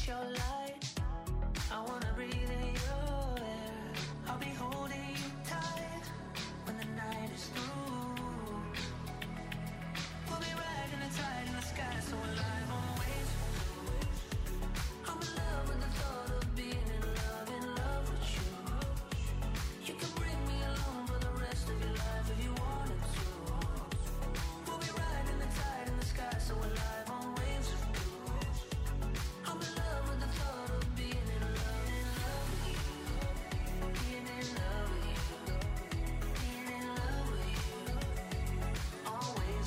your light. I wanna breathe in your air. I'll be holding you tight when the night is through. We'll be riding the tide in the sky, so alive on waves. I'm in love with the thought of being in love with you. You can bring me along for the rest of your life if you wanted to. We'll be riding the tide in the sky, so alive on waves. I'm in love with the thought of being in love with you. Being in love with you. Being in love with you. Always.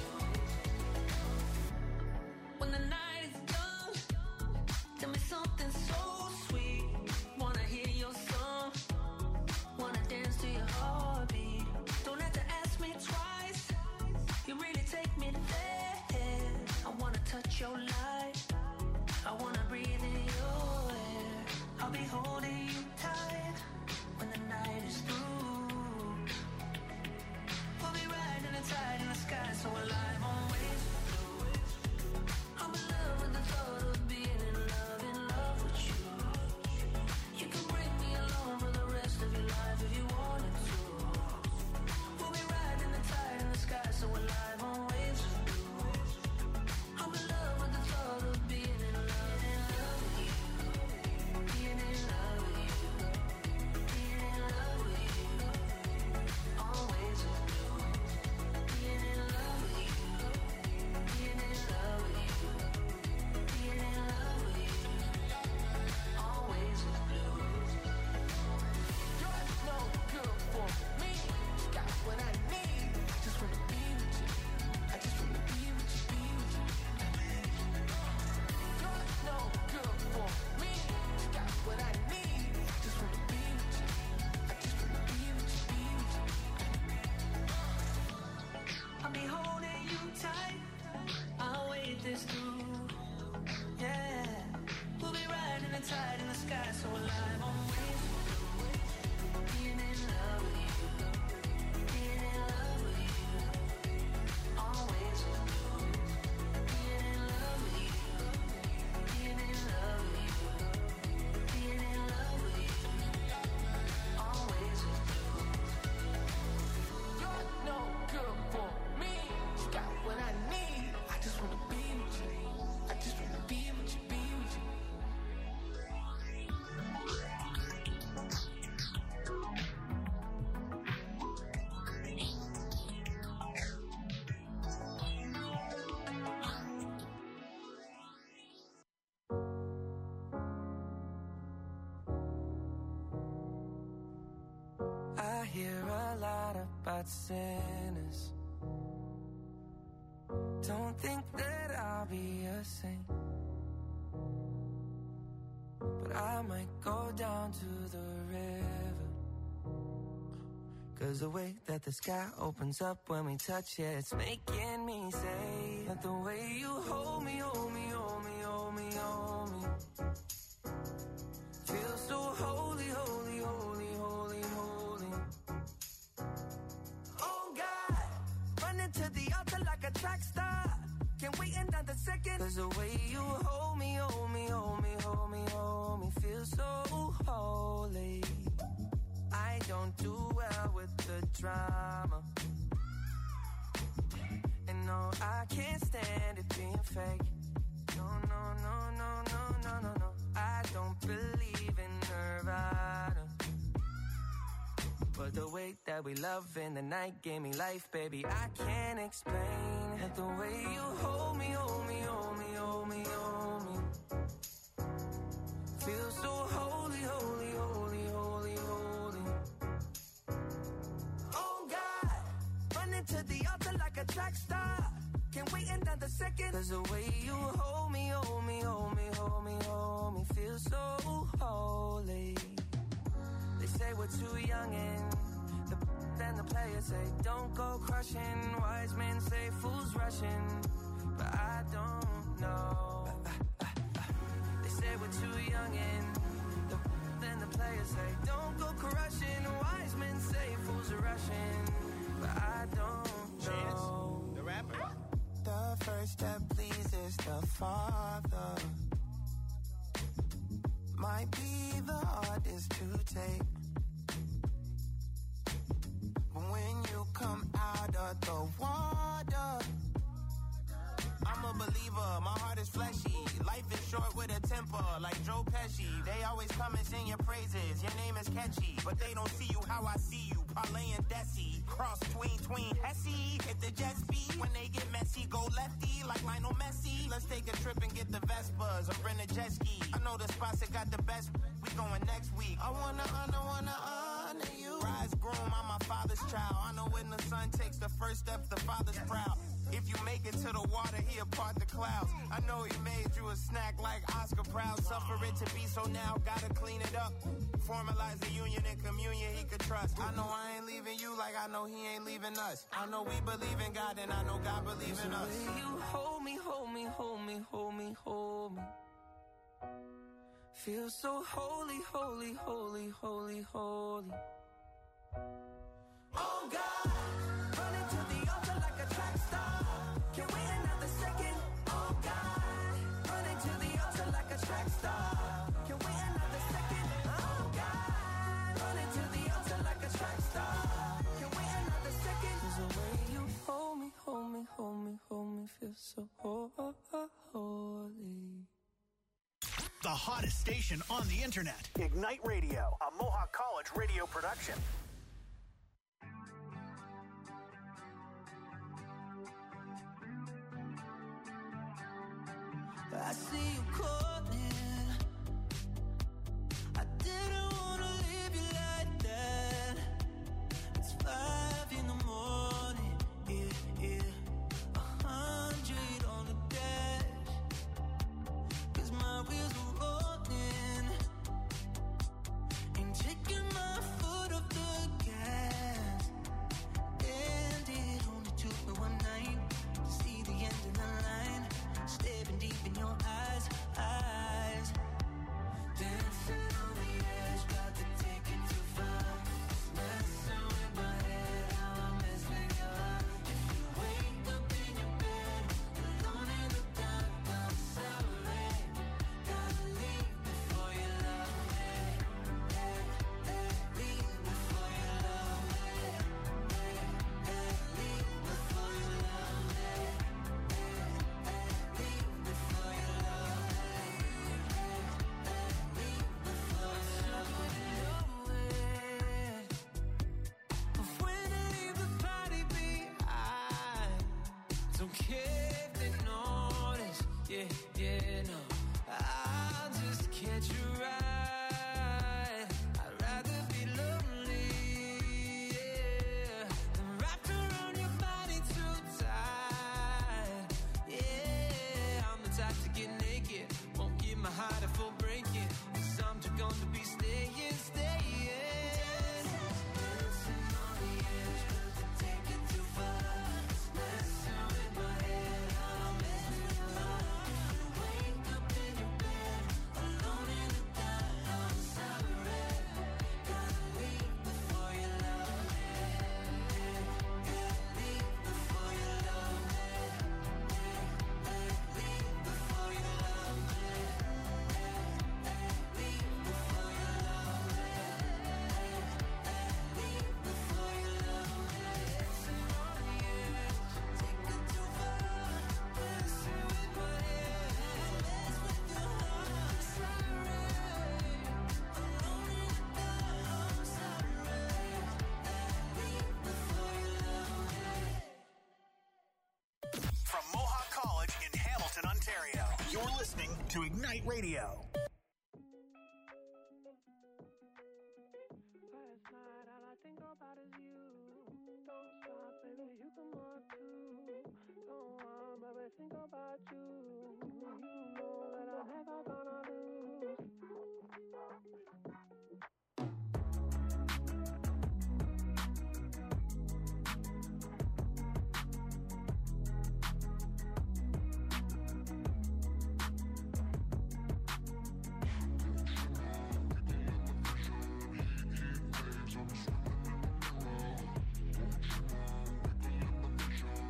When the night is done, tell me something so sweet. Wanna hear your song, wanna dance to your heartbeat. Don't have to ask me twice, you really take me there. I wanna touch your light, I wanna breathe in your air. I'll be holding you tight when the night is through. We'll be riding the tide in the sky, so alive on waves. I'm in love with the thought of being in love with you. You can bring me along for the rest of your life if you wanted to. We'll be riding the tide in the sky, so alive on waves. I'm in love with the thought of being in love with you. Being in love with you. Being in love with you. Always. Being in love with you. Being in love with you. Being in love with you. Always with blue. You're no good for me. Got what I need. Just wanna be with you. I just wanna be with you, be with you. You're no good for me. Got what I need. Just wanna be with you. I just wanna be with you, be with you. I'll be holding you tight. I'll wait this through. Yeah. We'll be riding the tide in the sky, so alive on waves. Being in love with you. Being in love with you. Always with you. Being in love with you. Being in love with you. Being in love with you. Always with you. You're no good for me. Got what I need. I just wanna be with you. I just wanna be with you, be with you. I hear a lot about sinners. Don't think that I'll be a saint, but I might go down to the river. 'Cause the way that the sky opens up when we touch it, it's making me say that the way you hold me, hold me, hold me, hold me, hold me, feels so holy, holy, holy, holy, holy. Oh God, running to the altar like a track star. Can't wait another second. 'Cause the way you hold me, hold me, hold me, hold me, hold me, feels so holy. I don't do well with the drama, and no, I can't stand it being fake. No, no, no, no, no, no, no, no. I don't believe in Nirvana, but the way that we love in the night gave me life, baby. I can't explain that the way you hold me, hold me, hold me, hold me, hold me, feels so holy, holy, holy, holy, holy. Oh God, running to the altar like a track star. Can't wait another second. 'Cause the way you hold me, hold me, hold me, hold me, hold me, feels so holy. They say we're too young and then the players say don't go crushing. Wise men say fools rushing, but I don't know. They say we're too young and then the players say don't go crushing. Wise men say fools are rushing, but I don't know. Chance, the rapper. The first that pleases the Father might be the hardest to take. But when you come out of the water, I'm a believer, my heart is fleshy. Life is short with a temper, like Joe Pesci. They always come and sing your praises, your name is catchy. But they don't see you how I see you, parlay and Desi. Cross tween, Hesse, hit the jet speed. When they get messy, go lefty, like Lionel Messi. Let's take a trip and get the Vespas, or rent a jet ski. I know the spots that got the best, we going next week. I wanna honor you. Rise groom, I'm my father's child. I know when the son takes the first step, the father's proud. If you make it to the water, he'll part the clouds. I know he made you a snack like Oscar Proud. Suffer it to be, so now gotta clean it up. Formalize the union and communion he could trust. I know I ain't leaving you like I know he ain't leaving us. I know we believe in God and I know God believes in us. The way you hold me, hold me, hold me, hold me, hold me. Feel so holy, holy, holy, holy, holy. Oh God, running to the altar like a track star. Can't wait another second. Oh God, running to the altar like a track star. Can't wait another second. Oh God, running to the altar like a track star. Can't wait another second. 'Cause the way you hold me, hold me, hold me, hold me, feel so holy. The hottest station on the internet. Ignite Radio, a Mohawk College radio production. I see you calling. I didn't wanna leave you like that. It's 5 in the morning, yeah. 100 on the dash. 'Cause my wheels are rolling. Ain't taking my foot off the gas. And it only took me one night to see the end of the line. Staring deep in your eyes. Dancing on the edge, got to take it too far. Messing with my head, how I mess with your heart. If you wake up in your bed, alone in the dark, I'm sorry. Gotta leave before you love me. Leave before you love me. Leave before you love me. Don't care if they notice, yeah, no. I'll just catch you right. I'd rather be lonely, yeah, than wrapped around your body too tight. Yeah, I'm the type to get naked, won't give my heart a full breaking. 'Cause I'm too gone to be staying. Dancing on the edge, got to take it too far. Messing with my head, how I mess with your heart. If you wake up in your bed, alone in the dark, I'm sorry. Gotta leave before you love me. Leave before you love me. Leave before you love me. Leave before you love me. Leave before you love me. Dancing on the edge, take it too far. Messing with my head, mess with your heart. Sorry, alone in the dark, I'm sorry. Leave before you love me. From Mohawk College in Hamilton, Ontario, you're listening to Ignite Radio. Last night, all I think about is you. Don't stop, baby, you come on too. Don't want, baby, think about you. You know that I'm never gonna lose.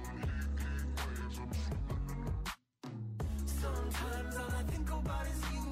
Sometimes all I think about is you.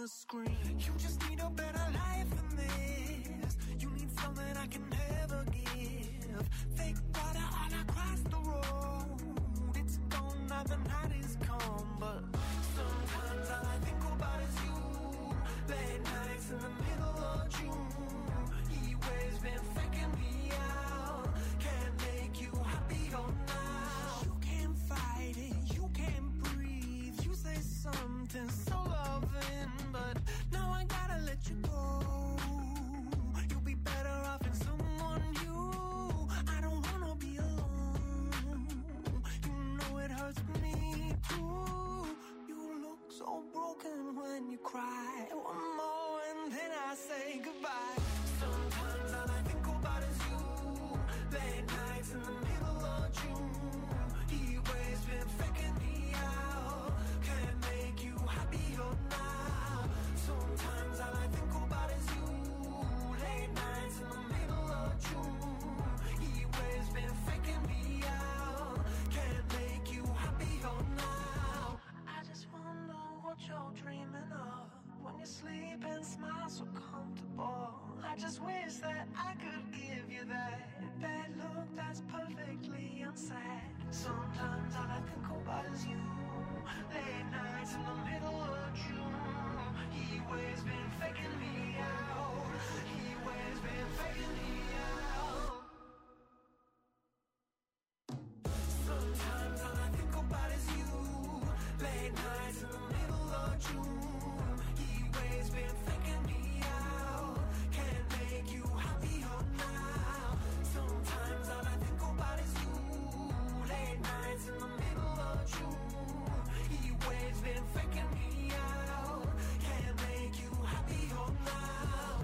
the screen. You just need a better life than this. You need something I can never give. Fake water all across the road. It's gone now, the night is come. But sometimes all I think about is you. Late nights in the middle of June. He waves been faking me out. Can't make you happier now. You can't fight it, you can't breathe. You say something so loving, but now I gotta let you go. You'll be better off in someone new. I don't wanna be alone. You know it hurts me too. You look so broken when you cry. One more and then I say goodbye. Sometimes all I think about is you. Late nights in the middle of June. He always been faking me out. Can't make you happier now. Sometimes all I think about is you. Late nights in the middle of June. He always been faking me out. Can't make you happier now. I just wonder what you're dreaming of. When you sleep and smile so comfortable. I just wish that I could give you that bad look that's perfectly unsaid. Sometimes all I think about is you. Late nights in the middle of June. He always been faking me out. He always been faking me out. Sometimes all I think about is you. Late nights in the middle of June. He always been faking me out. Can't make you happier now. Sometimes all I think about is you. Late nights in the middle of June. He always been faking me out. Can't make you happier now.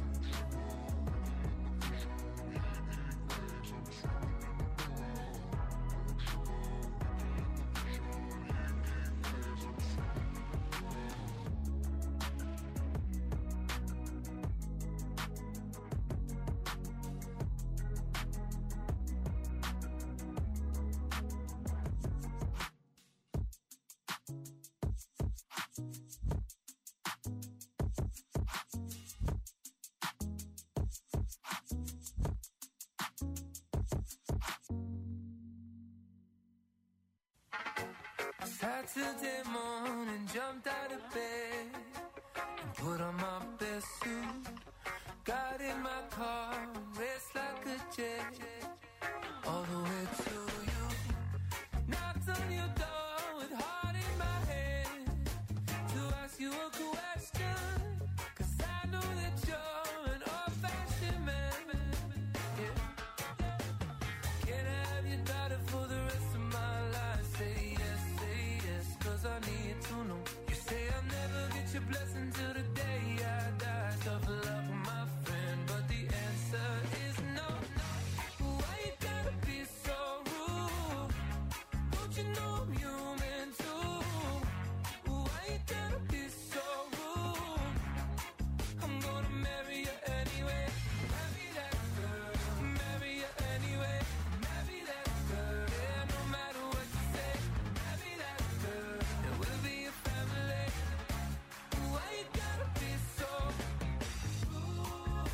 Saturday morning, jumped out of bed and put on my best suit. Got in my car, raced like a jet, all the way to you. Knocked on your door with heart in my head to ask you a question, 'cause I know that you're an old-fashioned man. Yeah. Can I have your daughter for the rest of my life? Say yes, 'cause I need to know. You say I'll never get your blessing till the day I die. Tough love with my friend, but the answer is no. Why you gotta be so rude? Don't you know I'm human too? Why you gotta be so rude? I'm gonna marry you anyway. Marry that girl. Marry you anyway. Marry that girl. Yeah, no matter what you say. Marry that girl. And we'll be a family. Why you gotta be so rude?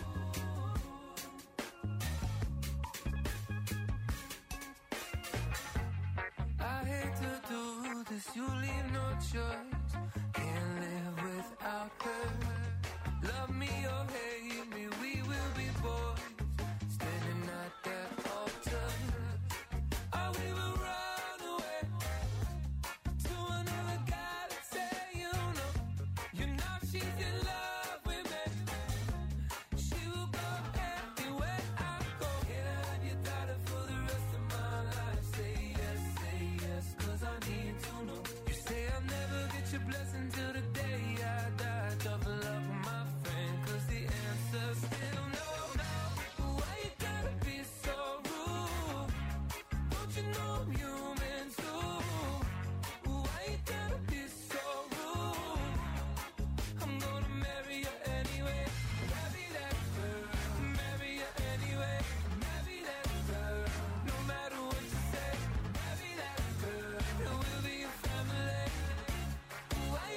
I hate to do this, you leave no choice. Can't live without her. Love me or hate me, we will be boys. Standing at that altar. Or we will run away to another galaxy, you know she's in love with me. She will go anywhere I go. Can I have your daughter for the rest of my life? Say yes, 'cause I need to know. You say I'll never get your blessing till the day I die. Tough love with my friend, 'cause the answer's still no. Why you gotta be so rude? Don't you know I'm human too? Why you gotta be so rude? I'm gonna marry you anyway. Marry that girl. Marry you anyway. Marry that girl. No matter what you say. Marry that girl. And we'll be a family. Why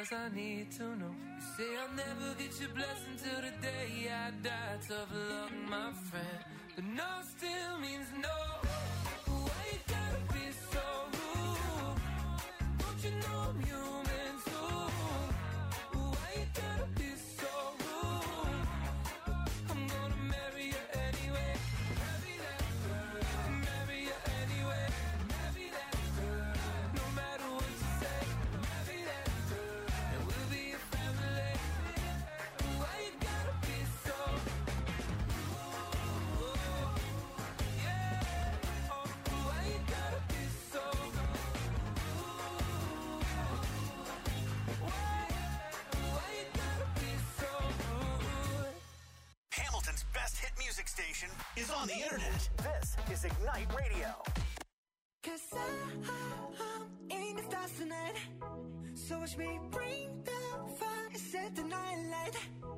'cause I need to know. You say I'll never get your blessing till the day I die. Tough luck, my friend, but no still means no. Why you gotta be so rude? Don't you know I'm human too? Why you gotta be so rude? I'm gonna marry you anyway. Marry that girl. Marry you anyway. Marry that girl. No matter what you say. Marry that girl. And we'll be a family. Why you gotta be so rude? Yeah. Oh, why you gotta be so Why you gotta be so rude? Hamilton's best hit music station is on the internet. This is Ignite Radio. 'Cause I'm in the stars tonight. So watch me bring the fire, set the night light.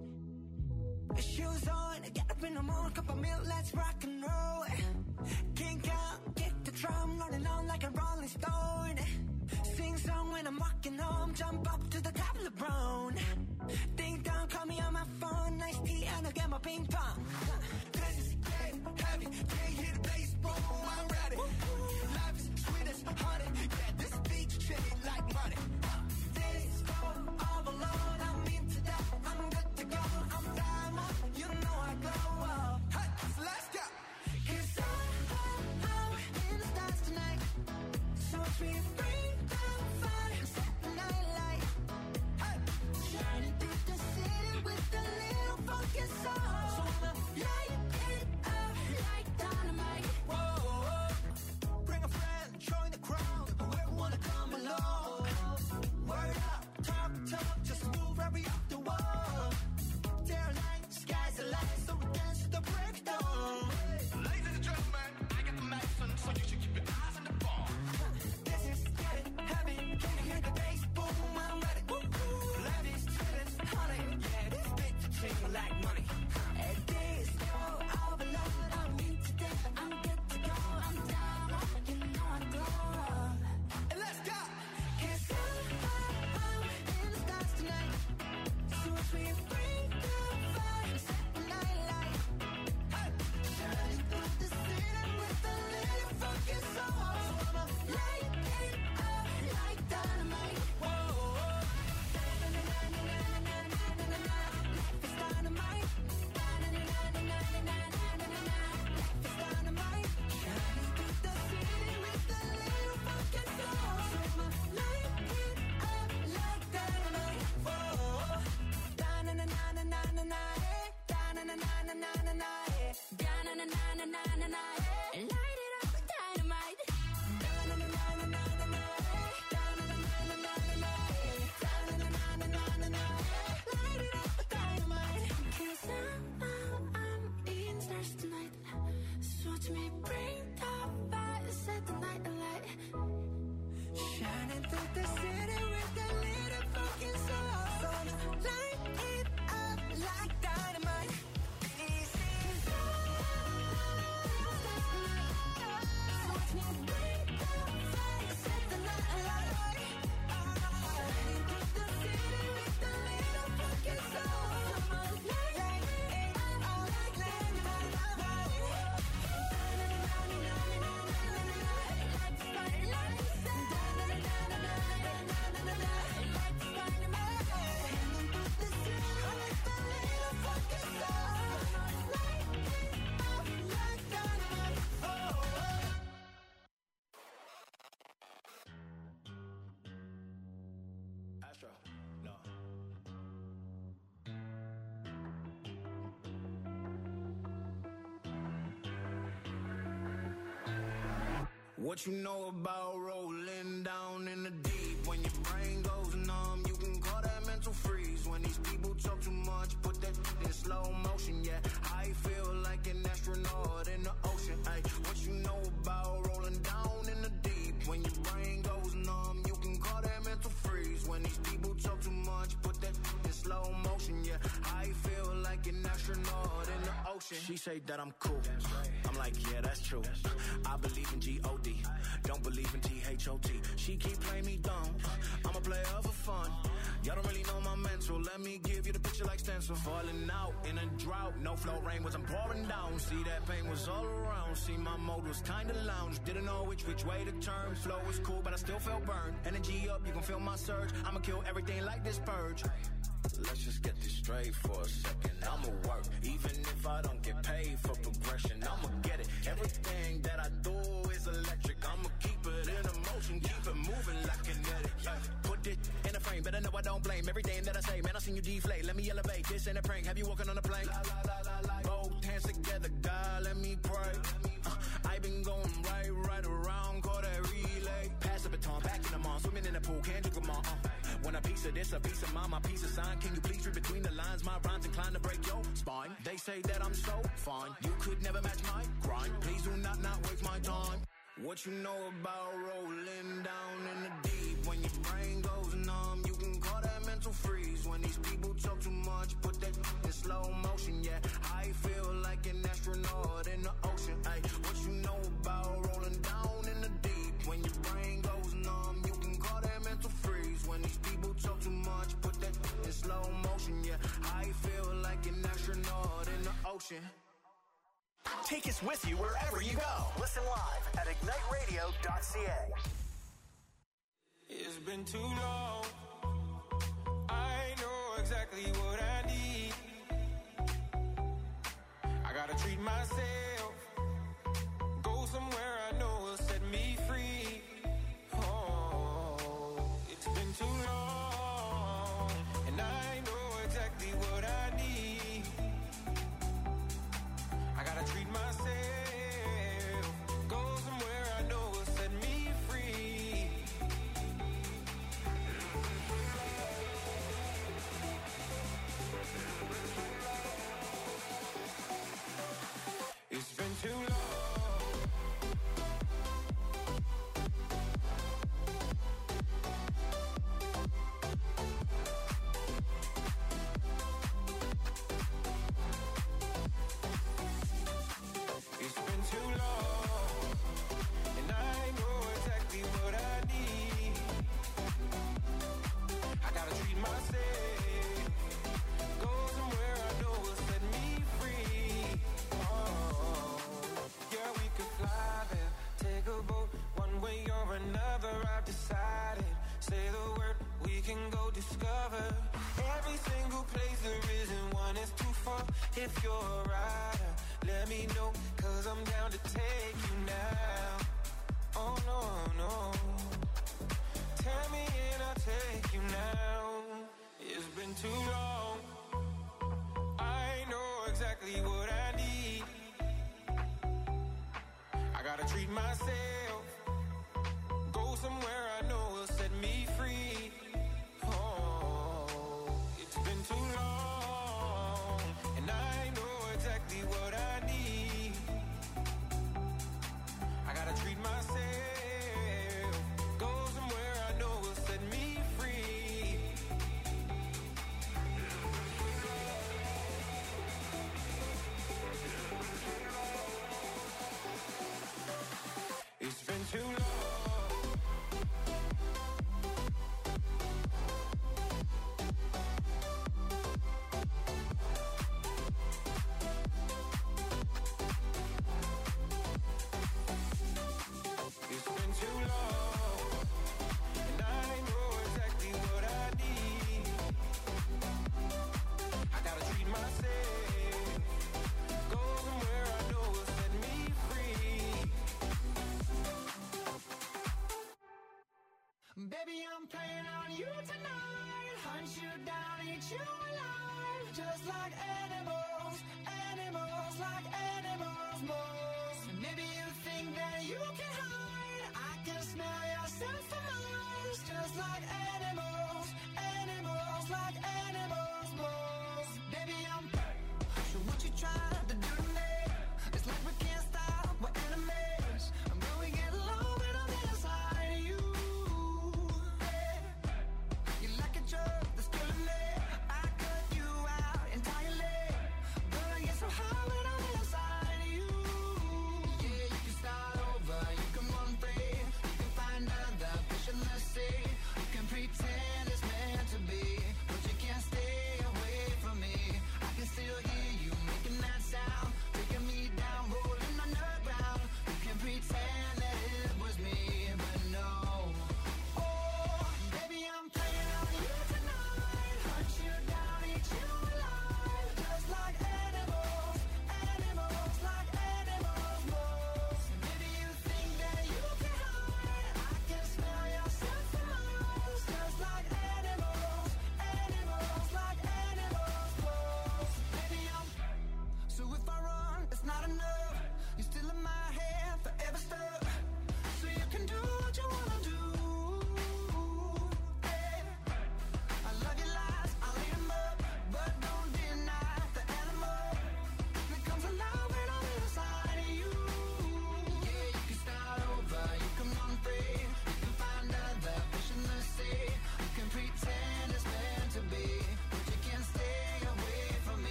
Shoes on, get up in the morning, cup of milk, let's rock and roll. Kink out, get the drum, rolling on like a rolling stone. Sing song when I'm walking home, jump up to the top of the brown. Ding dong, call me on my phone, nice tea, and I'll get my ping pong. This is getting heavy, can't hear the bass, boom, I'm ready. Life is sweet as honey, yeah, this beach shade like money. This go all alone, I'm into that, I'm good to go, I'm diamond, you know I glow up. Hey, so let's go. 'Cause I'm in the stars tonight, so watch me bring the fire, set the night light. Hey, shining through the city with a little funky soul. So I'ma light it up like dynamite. Whoa, bring a friend, join the crowd, whoever wanna come along. Word up, talk, just move right up the wall. They're like, sky's the limit, so we dance to the breakdown. Ladies and gentlemen, I got the medicine, so you should keep your eyes on the ball. This is getting heavy, can you hear the bass? Boom, I'm ready. Life is sweet as honey, yeah, this bitch ching like money. And this go all alone, I'm into that, I'm good to go, I'm down, you know I glow up. And let's go. 'Cause I'm in the stars tonight, so watch me bring the fire, set the night light. Hey, shining through the city with a little funky soul. So I'ma light it up like dynamite. Whoa, life is dynamite. Life is dynamite. Shining through the city with a little funky soul. So I'ma light it up like dynamite. Whoa, da-na-na-na-na-na-na, da-na-na-na-na-na-na, da-na-na-na-na-na-na, light it up with dynamite. Da-na-na-na-na-na-na, da-na-na-na-na-na-na, da-na-na-na-na-na-na, light it up with dynamite. 'Cause I'm in stars tonight, so watch me bring the fire, set the night alight. Shining through the city with a little funky soul. So light it up like dynamite. This is so watch me bring the fire, set the night alight. Shining through the city with a little funky soul. So light it up like dynamite. Astro, no. What you know about rolling down in the deep? When your brain goes numb, you can call that mental freeze. When these people talk too much, put that in slow motion, yeah. I feel like an astronaut in the ocean, ay. What you know about rolling down in the deep? When your brain goes numb, you can call that mental freeze. When these people talk too much, put that in slow motion, yeah. I feel like an astronaut in the ocean. She say that I'm cool. I'm like, yeah, that's true. I believe in G-O-D, don't believe in T-H-O-T. She keep playing me dumb. I'm a player for fun. Y'all don't really know my mental. Let me give you the picture like stencil. Falling out in a drought. No flow, rain wasn't pouring down. See, that pain was all around. See, my mode was kinda lounge. Didn't know which way to turn. Flow was cool, but I still felt burned. Energy up, you can feel my surge. I'ma kill everything like this purge. Let's just get this straight for a second. I'ma work, even if I don't get paid for progression. I'ma get it. Everything that I do is electric. I'ma keep it in motion, keep it moving like kinetic. Put it in a frame, better know I don't blame everything that I say. Man, I seen you deflate. Let me elevate. This ain't a prank. Have you walking on a plane? Both hands together, God, let me pray. I been going right around, call that relay. Pass the baton, back in the mall, swimming in the pool, can't drink them all. When a piece of this, a piece of mine, my piece of sign. Can you please read between the lines? My rhymes inclined to break your spine. They say that I'm so fine. You could never match my grind. Please do not waste my time. What you know about rolling down in the deep? When your brain goes numb, you can call that mental freeze. When these people talk too much, put that in slow motion. Yeah, I feel like an astronaut in the ocean. Ay, what you know about rolling down in the deep? When your brain goes numb, you can call that mental freeze. When these people talk too much, put that in slow motion. Yeah, I feel like an astronaut in the ocean. Take us with you wherever you go. Listen live at igniteradio.ca. It's been too long. I know exactly what I need. I gotta treat myself. Go somewhere I know will set me free. Oh, it's been too long. And I know exactly what I need. I gotta treat myself. Go somewhere I know will set me free. It's been too long. It's been too long, and I know exactly what I need. I gotta treat myself. Go somewhere I know will set me free. Oh, yeah, we could fly there, take a boat, one way or another. I've decided. Say the word, we can go discover every single place there isn't one. It's too far. If you're a rider, let me know, 'cause I'm down to take you now. Oh no, no. Tell me and I'll take you now. It's been too long. I know exactly what I need. I gotta treat myself. Go somewhere I know will set me free. Oh, it's been too long. And I know exactly what I need. I gotta treat myself. Go somewhere I know will set me free. It's been too long. It's been too long, and I know exactly what I need. I gotta treat myself. Go somewhere I know will set me free. Baby, I'm playing on you tonight. Hunt you down, eat you alive. Just like animals, animals, like animals, moles. Maybe you think that you can hide. I can smell yourself for miles. Just like animals, animals, like animals, moles. Baby, I'm so what you trying to do to me? It's like we can't stop, we're enemies. I'm going to get low when I'm inside of you. You like a drug that's killing me. I cut you out entirely. But I get so high when I'm inside of you. Yeah, you can start over, you can run free. You can find other fish in the sea. You can pretend it's meant to be.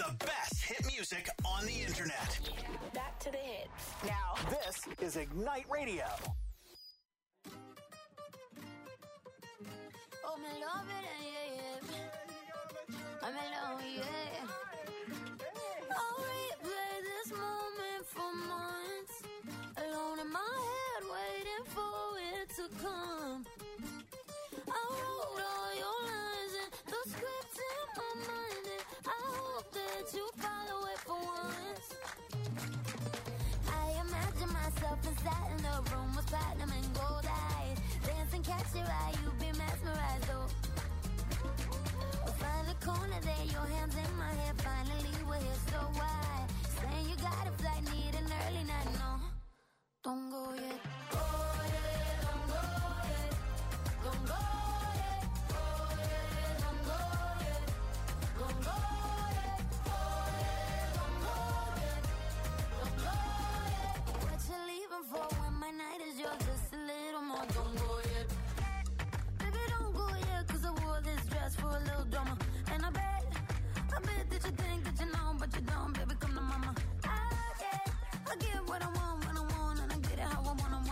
The best hit music on the internet. Back to the hits. Now, This is Ignite Radio. Oh, me love it, yeah. I'm alone, yeah. I'll replay this moment for months. Alone in my head, waiting for it to come. I wrote all your lines and the script in my mind, and I hope that you follow it for once. I imagine myself inside in the room with platinum and gold eyes. Dancing, catch your eye, you be mesmerized, oh. Find the corner there, your hands in my hair. Finally, we're here, so why? Saying you got a flight, need an early night, no. Don't go yet. Oh, yeah, don't go yet. Don't go yet. Oh, yeah, don't go yet. Don't go yet. Oh, yeah, don't go yet. Don't go yet. What you leaving for when my night is yours? Just a little more. Don't go yet. Baby, don't go yet, 'cause I wore this dress for a little drama. And I bet that you think that you know, but you don't, baby, come to mama. I get what I want when I want, and I get it how I want.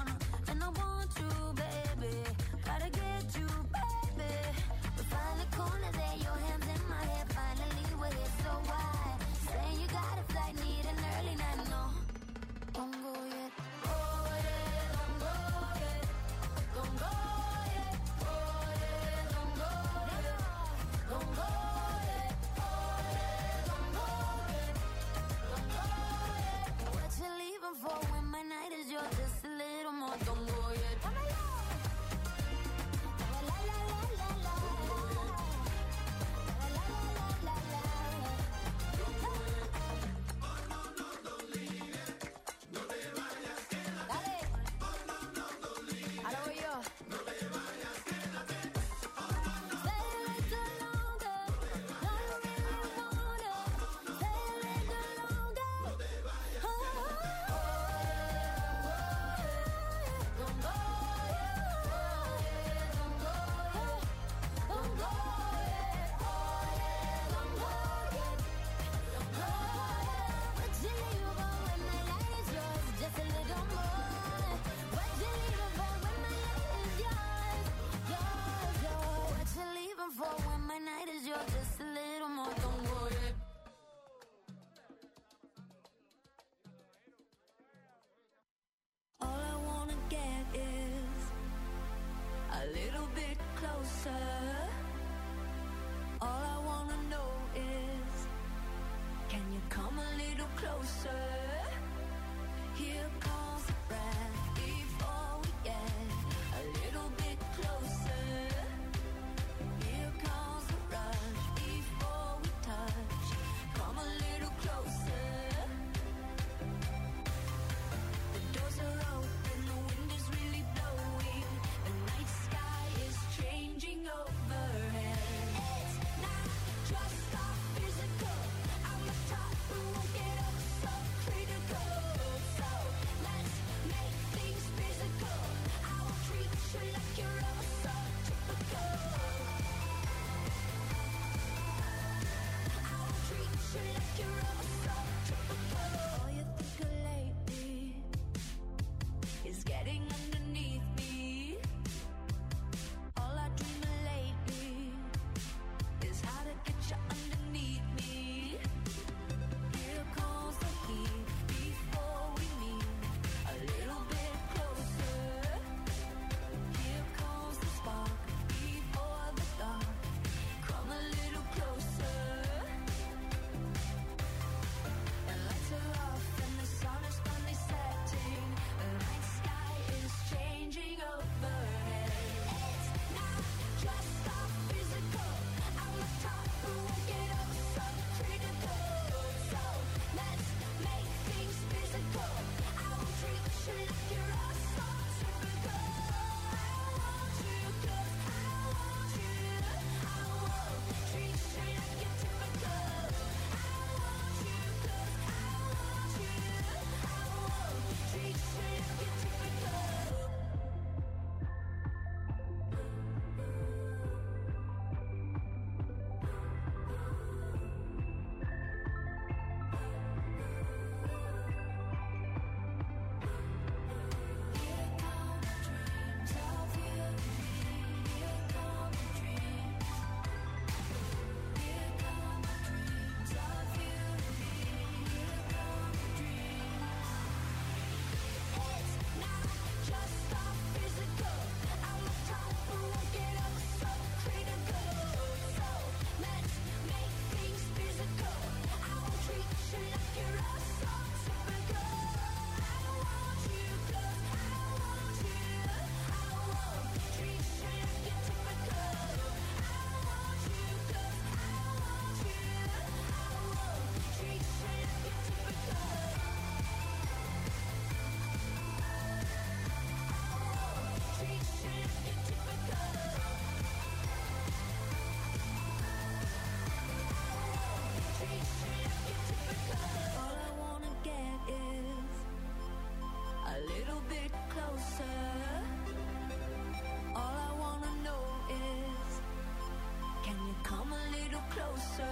come a little closer.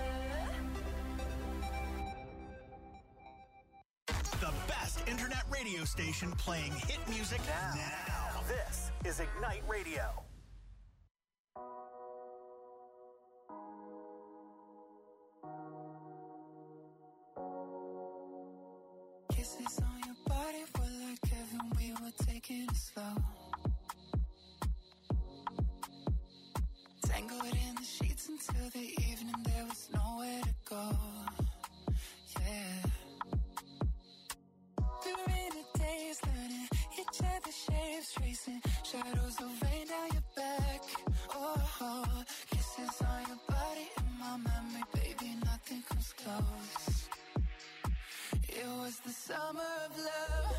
The best internet radio station playing hit music now. This is Ignite Radio. Kisses on your body were like heaven, we were taking it slow. Tangled in the sheets until the evening, there was nowhere to go. Yeah. Through rainy days, learning each other's shapes, tracing shadows of rain down your back. Oh, kisses on your body in my memory, baby, nothing comes close. It was the summer of love,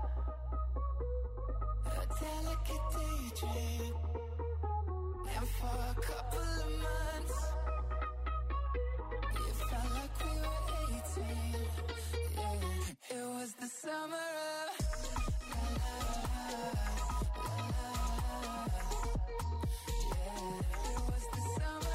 a delicate daydream. And for a couple of months, it felt like we were 18. Yeah, it was the summer of yeah, it was the summer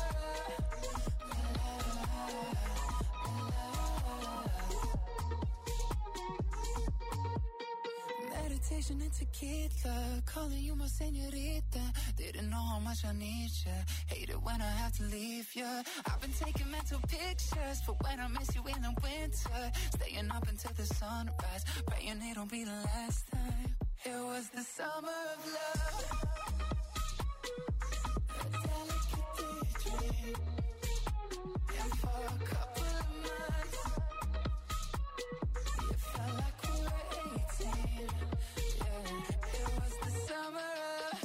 of meditation and tequila, calling you my señorita. Didn't know how much I need you. Hate it when I have to leave you. I've been taking mental pictures for when I miss you in the winter. Staying up until the sunrise, praying it'll be the last time. It was the summer of love, a delicate daydream. And for a couple of months, it felt like we were 18. Yeah, it was the summer of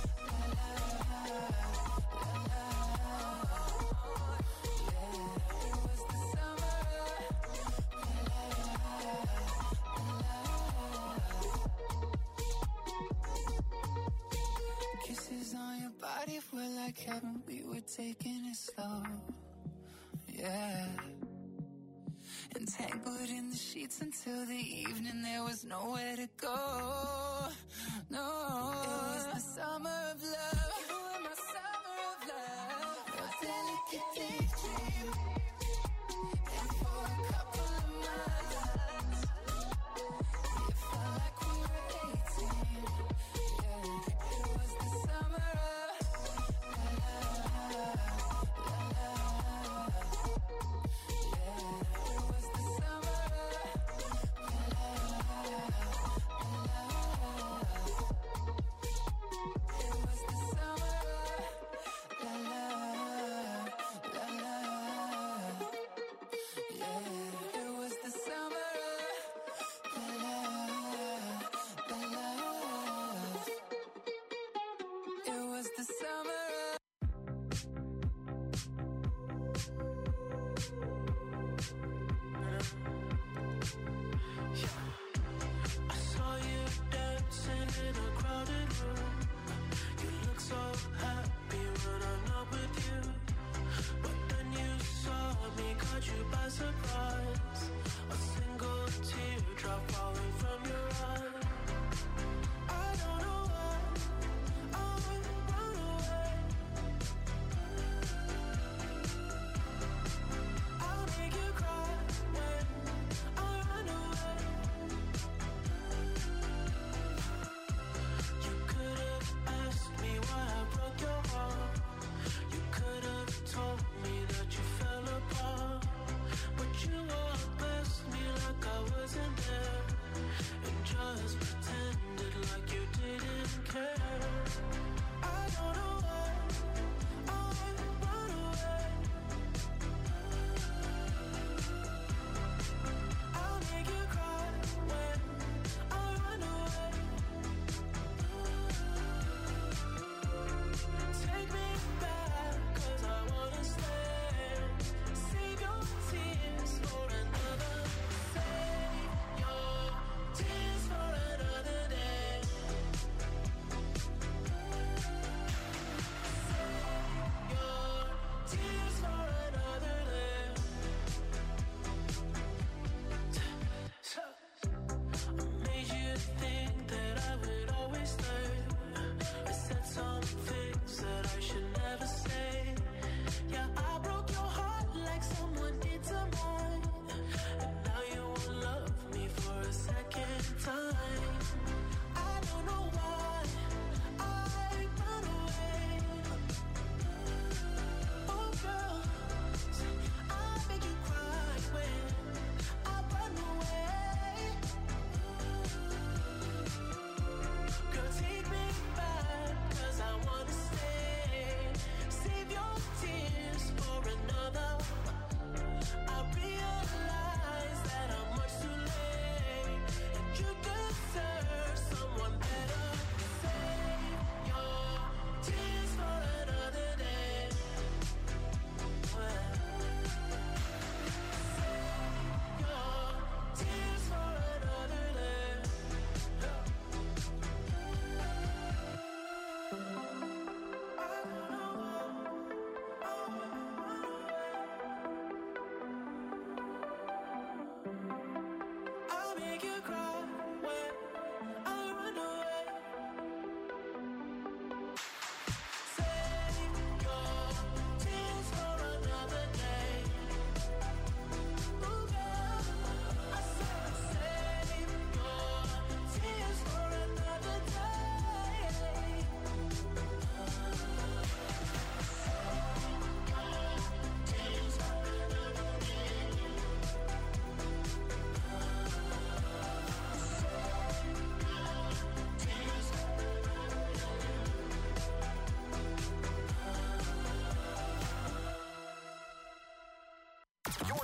kisses on your body were like heaven, we were taking it slow. Yeah. Entangled in the sheets until the evening, there was nowhere to go. No, it was the summer of love. You were my summer of love, a delicate daydream. And for a couple of months, it felt like we were 18. Yeah, it was the summer of yeah, it was the summer of it was the summer.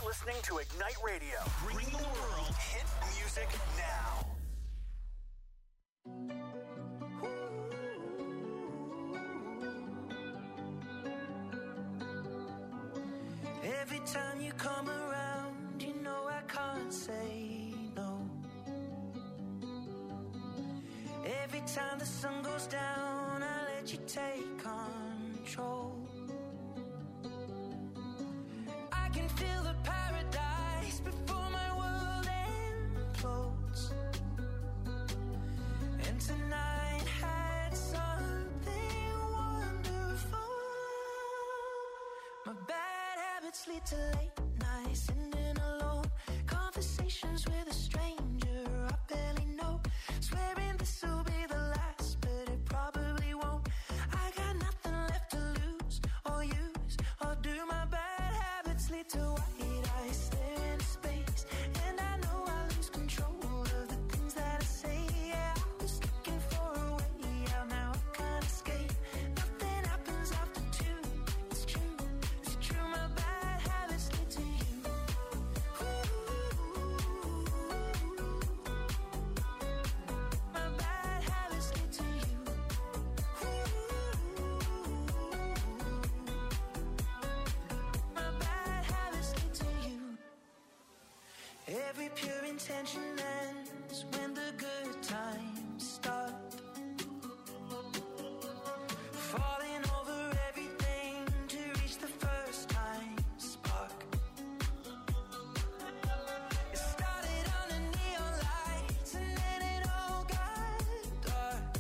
listening to Ignite Radio, bringing the world hit music now. Every time you come around, you know I can't say no. Every time the sun goes down, I let you take control. I can feel the paradise before my world implodes. And tonight had something wonderful. My bad habits lead to late nights, sitting alone, conversations with a stranger I barely know, swearing this will be the last, but it probably won't. I got nothing left to lose or use, or do. My bad habits lead to white eyes, stare into space, and I know I lose control of the things that I say. Yeah, I was looking for a way out, now I can't escape. Nothing happens after two. It's true, it's true. My bad habits lead to you. My bad habits lead to you. My bad habits lead to you. Every pure intention ends when the good times start. Falling over everything to reach the first time spark. It started under neon lights and then it all got dark.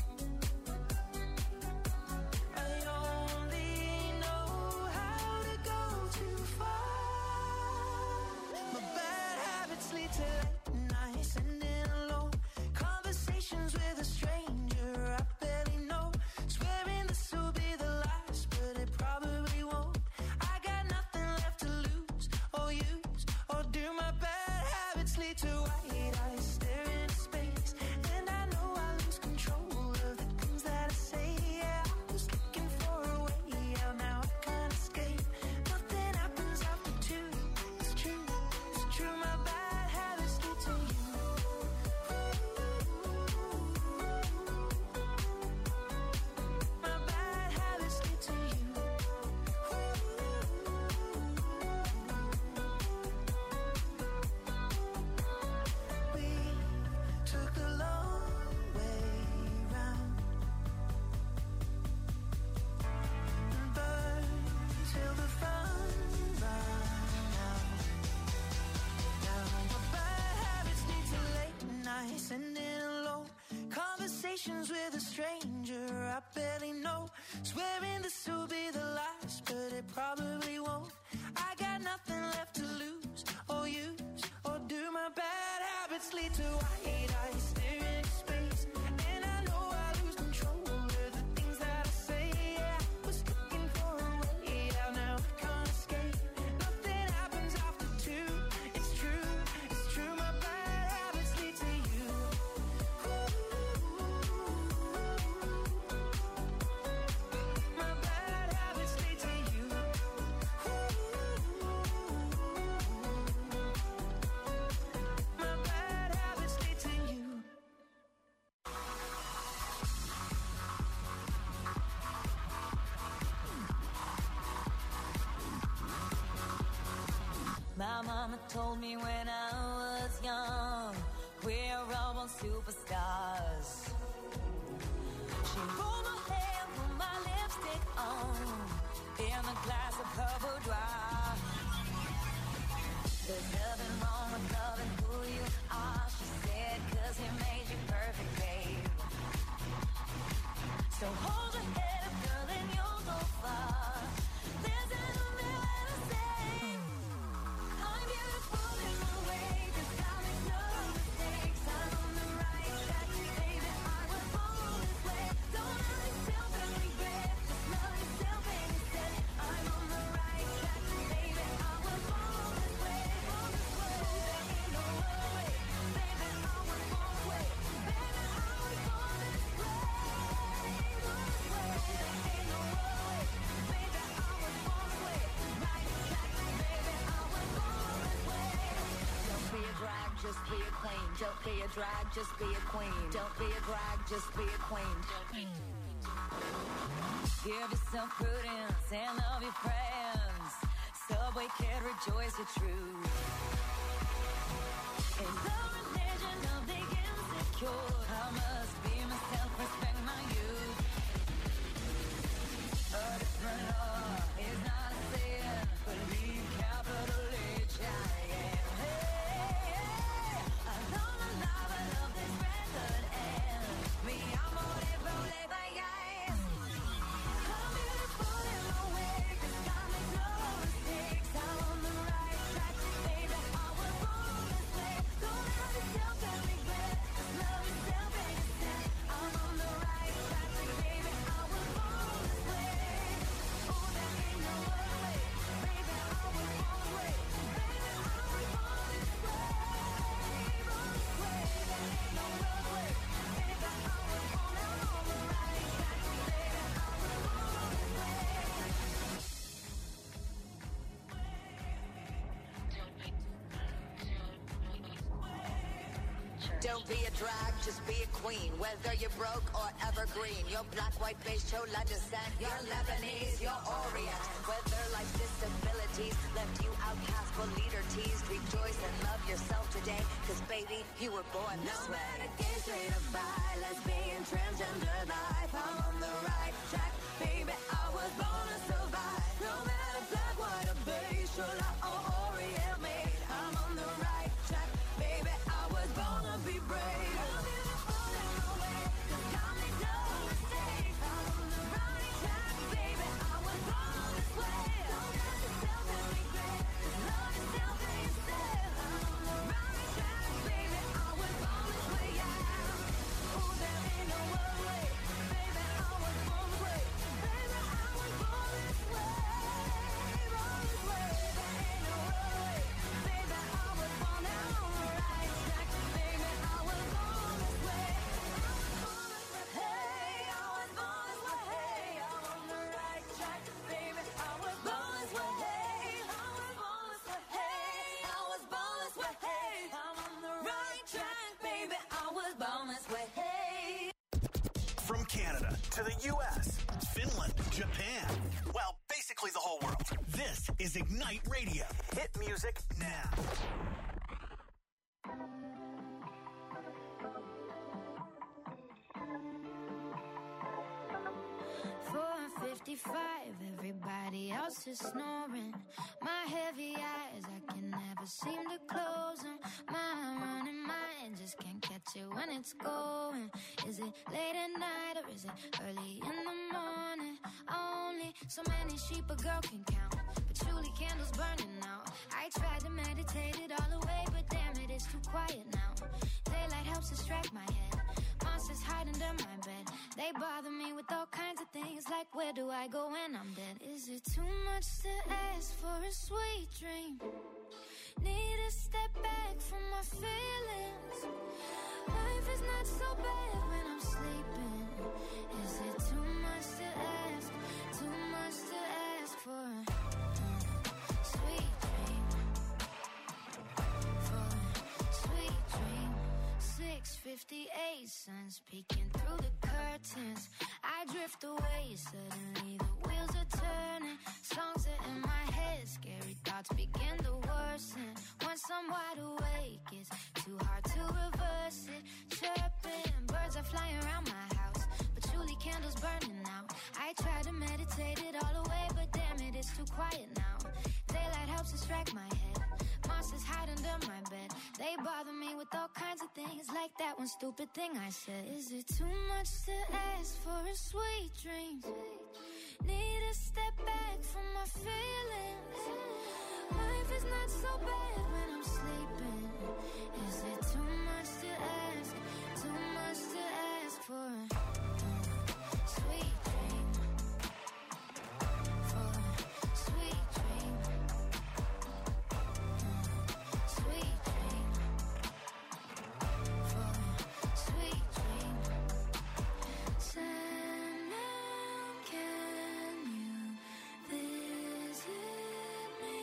I only know how to go too far. My bad habits lead to late nights, sitting alone, conversations with a stranger I barely know, swearing this will be the last, but it probably won't. I got nothing left to lose or use, or do. My bad habits lead to white eyes, stare into space, and I know I lose control of the things that I say. Yeah, I was looking for a way out, now I can't escape. Nothing happens after two. It's true, it's true. My bad habits lead to you. My bad habits lead to you. We took the long way round and burned till the fun ran out. Now my bad habits lead to late nights, sitting alone, conversations with a stranger I barely know, swearing this will be the last, but it probably won't. I got nothing left to lose or use, or do. My bad habits lead to white eyes, stare into space, and I know I lose control of the things that I say. Yeah, I was looking for a way out, now I can't escape. Nothing happens after two. It's true, it's true. My bad habits lead to you. My bad habits lead to you. My bad habits lead to you. My mama told me when I was young, we're all born superstars. She rolled my hair, put my lipstick on, in a glass of her boudoir. There's nothing wrong with loving who you are, she said, 'cause he made you perfect, babe. So hold your head up, girl, and you'll go far. There's an umbrella to say, I'm beautiful in my way, 'cause I make no mistakes. I'm on the right track, baby, I was born this way. Don't love yourself and regret, just love yourself and you said, I'm on the right track, baby. just be a queen. Don't be a drag, just be a queen. Don't be a drag, just be a queen. Give yourself prudence and love your friends. Subway kid, rejoice your truth. In the religion of the insecure, I must be myself, respect my youth. A different law is not a sin. Believe capital H I am. Hey, hey. I don't love I love this record and me amor de problema, yes. I'm beautiful in my way, 'cause God makes no mistakes. I'm on the right track, baby. I was born this way. Don't have yourself and regret. Love yourself and yourself. I'm on the right track, baby. I was born this way. Oh, there ain't no other way, baby. I was born this way. Baby, I was born this way. Born this way. There ain't no other way, baby. I was born. I'm on the right track, baby. I was born this way. Don't be a drag, just be a queen. Whether you're broke or evergreen, you're black, white, beige, chola descent, you're Lebanese, you're Orient. Whether life's disabilities left you outcast but leader teased, rejoice and love yourself today, 'cause baby, you were born this No way. matter gay, straight or bi, lesbian, transgender life, I'm on the right track, baby. I was born to survive. No matter black, white, or beige, chola or Orient made, I'm on the right track, baby. I was born to be brave. I'm beautiful in my way, 'cause God makes no mistakes. I'm on the right track, baby. I was born this way. Don't have yourself and regret. Just love yourself and yourself. I'm on the right track, baby. I was born this way, yeah. Oh, there ain't no other way, baby. I was born this way. Baby, I was born this way. Born this way. There ain't no other way, baby. I was born now on the right track, baby. I was born this way. Hey, I was born this way. Hey, I'm on the right track, baby. I was born this way. Hey, I was born this way. Hey, I was born this way. Hey, I'm on the right track, baby. I was born this way. Hey. From Canada to the U.S., Finland, Japan, well, basically the whole world. This is Ignite Radio. Hit music now. 4:55, everybody else is snoring. My heavy eyes, I can never seem to close them. My running mind just can't catch it when it's going. Is it late at night or is it early in the morning? Only so many sheep a girl can count, patchouli candles burning out. I tried to meditate it all away, but damn it, it's too quiet now. Daylight helps distract my head. Monsters hide under my bed. They bother me with all kinds of things, like where do I go when I'm dead? Is it too much to ask for a sweet dream? Need to step back from my feelings. Life is not so bad when I'm sleeping. Is it too much to ask? Too much to ask for a sweet dream? For a sweet dream. 6:58, sun's peeking through the curtains. I drift away, suddenly the wheels are turning. Songs are in my head, scary thoughts begin to worsen. Once I'm wide awake, it's too hard to reverse it. Chirping, birds are flying around my house, patchouli candles burning out. I try to meditate it all away, but damn it, it's too quiet now. Daylight helps distract my head. Monsters hide under my bed. They bother me with all kinds of things, like that one stupid thing I said. Is it too much to ask for a sweet dream? Need to step back from my feelings. Life is not so bad when I'm sleeping. Is it too much to ask? Too much to ask for a sweet dream? For a sweet dream. Sweet dream. For a sweet dream. Sandman, can you visit me?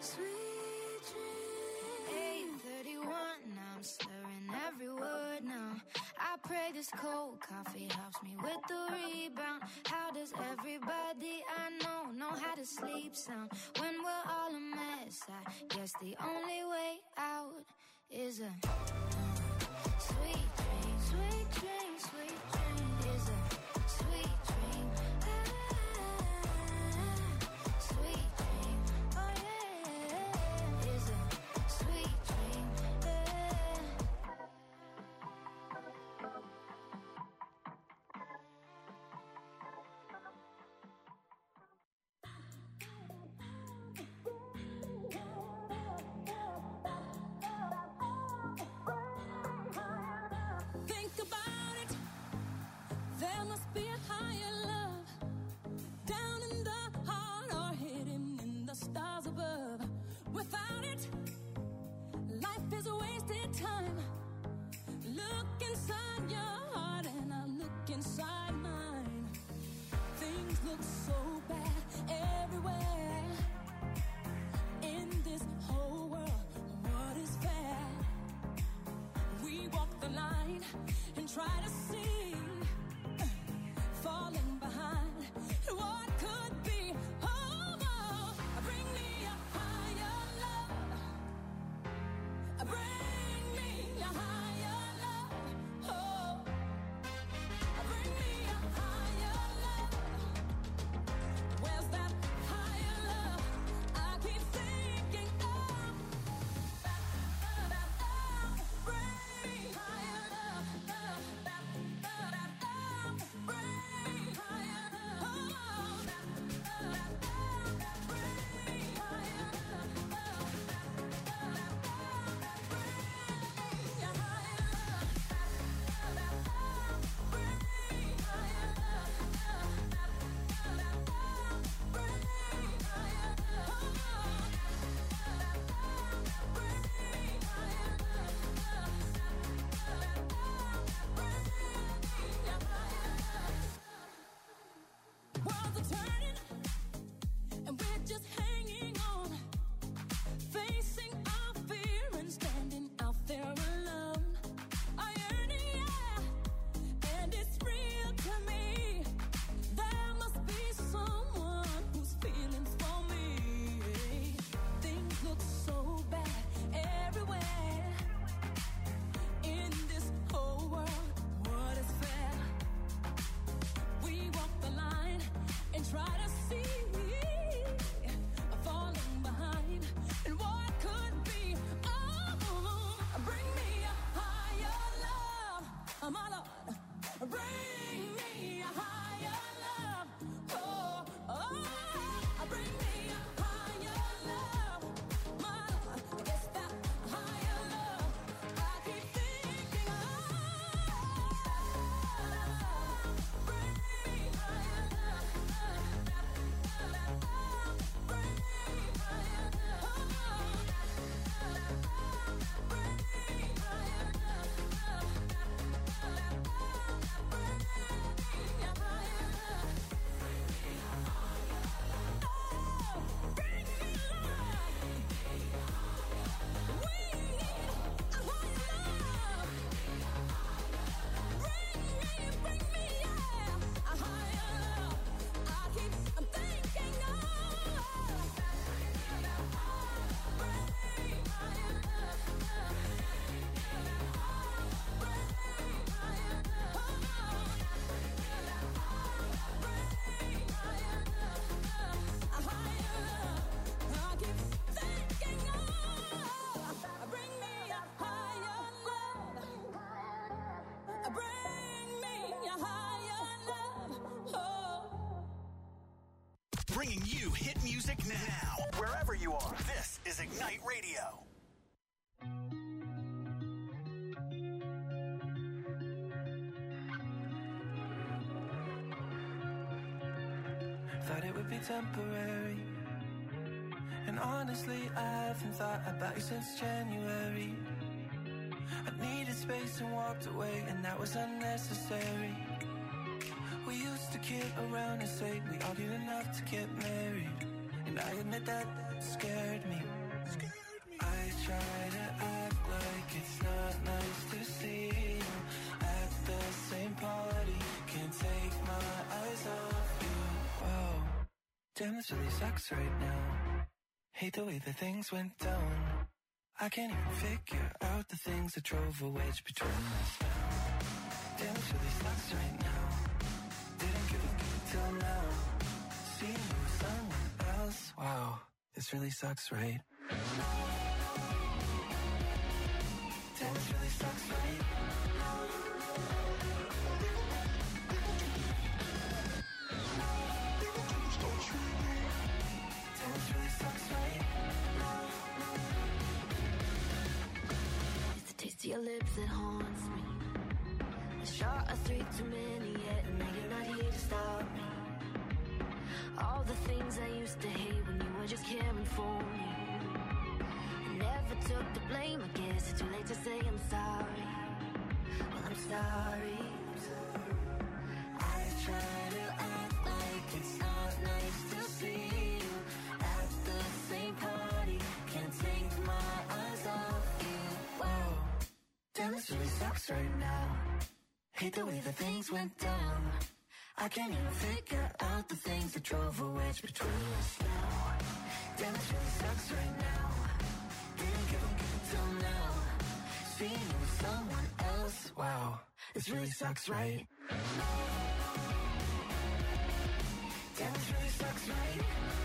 Sweet dreams. 8:31, now I'm slurring every word now. I pray this cold coffee helps me with the rebound. How does everybody I know how to sleep sound? When we're all a mess, I guess the only way out is a sweet dream, sweet dream, sweet dream. Is a sweet dream. Sweet dream, oh yeah. Is a sweet dream, Think about it. There must be a higher love down in the heart or hidden in the stars above. Without it, life is a wasted time. Look inside your heart and I look inside mine. Things look so bad everywhere. In this whole world, what is fair? We walk the line and try to see, falling behind what could be. Oh, oh, bring me a higher love. Bring me a higher love. Oh, bring me a higher love. Where's that higher love? I keep thinking of. Bring higher love. Bring higher Worlds are turning, and we're just hanging on, facing our fear and standing out there alone. I yearn, yeah, and it's real to me. There must be someone who's feeling for me. Things look so bad everywhere. In this whole world, what is fair? We walk the line and try to see, falling behind and what could be. Oh, bring me a higher love, my Lord. Bring me a higher love. Oh, oh, bring me a higher love, my Lord. It's that higher love I keep thinking of. Bring me higher love. Bring higher love. Bring higher Bringing you hit music now, wherever you are. This is Ignite Radio. Thought it would be temporary, and honestly I haven't thought about you since January. I needed space and walked away, and that was unnecessary. We used to kid around and say we argued enough to get married, and I admit that scared me. try to act like it's not nice to see you at the same party. Can't take my eyes off you. Wow, damn, this really sucks right now. Hate the way that things went down. I can't even figure out the things that drove a wedge between us now. Damn, this really sucks right now. Didn't give a till now. Seeing you with someone else. Wow, this really sucks, right? Damn, this really sucks, right? Damn, this really sucks, right? It's the taste of your lips that haunts me. A shot of 3 too many yet, and now you're not here to stop me. All the things I used to hate when you were just caring for me. I never took the blame, I guess it's too late to say I'm sorry. Well, I'm sorry. I try to act like it's not nice to see you at the same party. Can't take my eyes off you. Wow, damn, this really sucks right now. Hate the way that things went down. I can't even figure out the things that drove a wedge between us now. Damn, this really sucks right now. Didn't give a till now. Seeing you with someone else. Wow, this really sucks, right? Damn, this really sucks, right?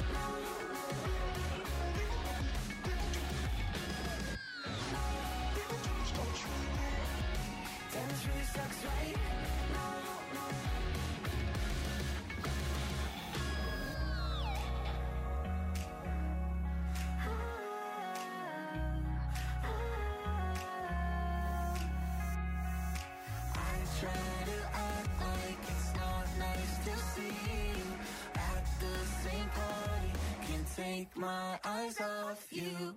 Damn, this really sucks, right? Take my eyes off you.